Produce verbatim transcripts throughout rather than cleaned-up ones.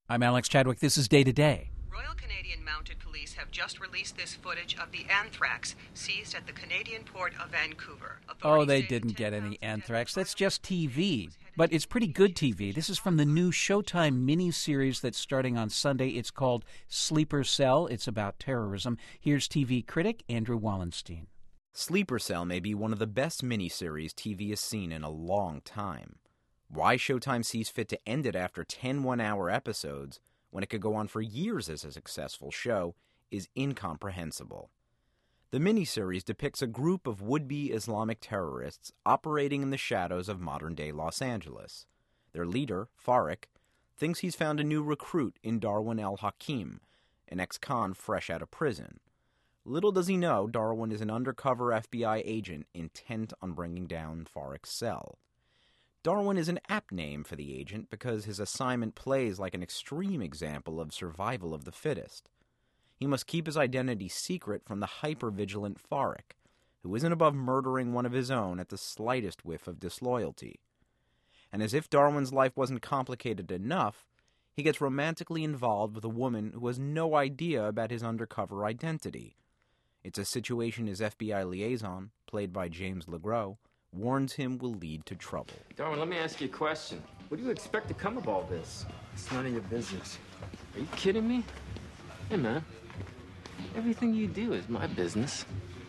I'm Alex Chadwick. This is Day to Day. Royal Canadian Mounted Police have just released this footage of the anthrax seized at the Canadian port of Vancouver. Oh, they didn't get any anthrax. That's just T V. But it's pretty good T V. This is from the new Showtime miniseries that's starting on Sunday. It's called Sleeper Cell. It's about terrorism. Here's T V critic Andrew Wallenstein. Sleeper Cell may be one of the best miniseries T V has seen in a long time. Why Showtime sees fit to end it after ten one-hour episodes when it could go on for years as a successful show is incomprehensible. The miniseries depicts a group of would-be Islamic terrorists operating in the shadows of modern-day Los Angeles. Their leader, Farik, thinks he's found a new recruit in Darwin El-Hakim, an ex-con fresh out of prison. Little does he know Darwin is an undercover F B I agent intent on bringing down Farik's cell. Darwin is an apt name for the agent because his assignment plays like an extreme example of survival of the fittest. He must keep his identity secret from the hyper-vigilant Farik, who isn't above murdering one of his own at the slightest whiff of disloyalty. And as if Darwin's life wasn't complicated enough, he gets romantically involved with a woman who has no idea about his undercover identity. It's a situation his F B I liaison, played by James LeGros, warns him will lead to trouble. Darwin, let me ask you a question. What do you expect to come of all this? It's none of your business. Are you kidding me? Hey, man. Everything you do is my business.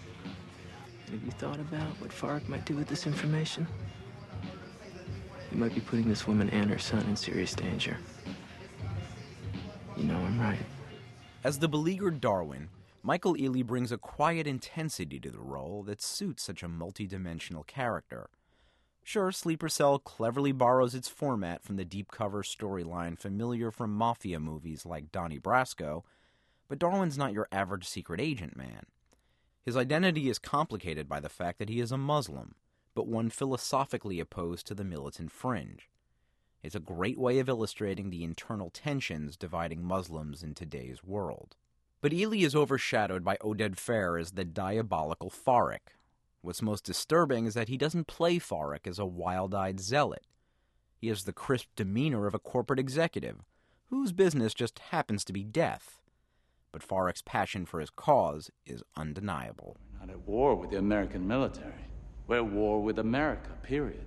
Have you thought about what Farik might do with this information? He might be putting this woman and her son in serious danger. You know I'm right. As the beleaguered Darwin, Michael Ealy brings a quiet intensity to the role that suits such a multi-dimensional character. Sure, Sleeper Cell cleverly borrows its format from the deep-cover storyline familiar from mafia movies like Donnie Brasco, but Darwin's not your average secret agent man. His identity is complicated by the fact that he is a Muslim, but one philosophically opposed to the militant fringe. It's a great way of illustrating the internal tensions dividing Muslims in today's world. But Ealy is overshadowed by Oded Fehr as the diabolical Farik. What's most disturbing is that he doesn't play Farik as a wild-eyed zealot. He has the crisp demeanor of a corporate executive, whose business just happens to be death. But Farik's passion for his cause is undeniable. We're not at war with the American military. We're at war with America, period.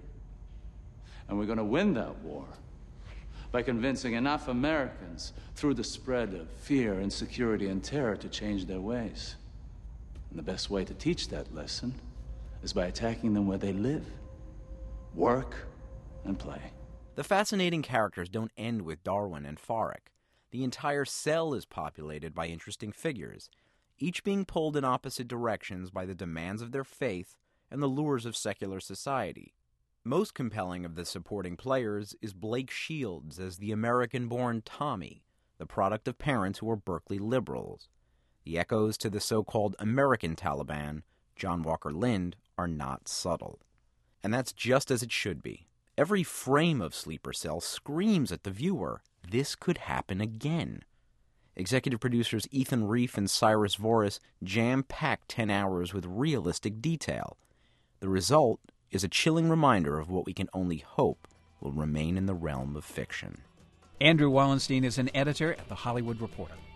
And we're going to win that war by convincing enough Americans through the spread of fear, insecurity, and terror to change their ways. And the best way to teach that lesson is by attacking them where they live, work, and play. The fascinating characters don't end with Darwin and Farik. The entire cell is populated by interesting figures, each being pulled in opposite directions by the demands of their faith and the lures of secular society. Most compelling of the supporting players is Blake Shields as the American-born Tommy, the product of parents who were Berkeley liberals. The echoes to the so-called American Taliban, John Walker Lindh, are not subtle. And that's just as it should be. Every frame of Sleeper Cell screams at the viewer, this could happen again. Executive producers Ethan Reif and Cyrus Voris jam-packed ten hours with realistic detail. The result is a chilling reminder of what we can only hope will remain in the realm of fiction. Andrew Wallenstein is an editor at The Hollywood Reporter.